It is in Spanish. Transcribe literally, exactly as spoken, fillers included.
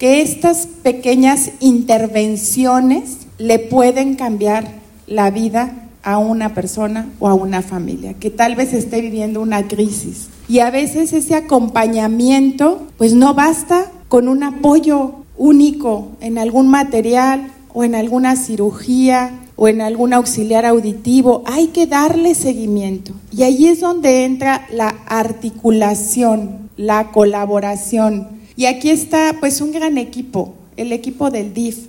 que estas pequeñas intervenciones le pueden cambiar la vida a una persona o a una familia que tal vez esté viviendo una crisis. Y a veces ese acompañamiento pues no basta con un apoyo único en algún material o en alguna cirugía o en algún auxiliar auditivo. Hay que darle seguimiento. Y ahí es donde entra la articulación, la colaboración. Y aquí está pues un gran equipo, el equipo del D I F,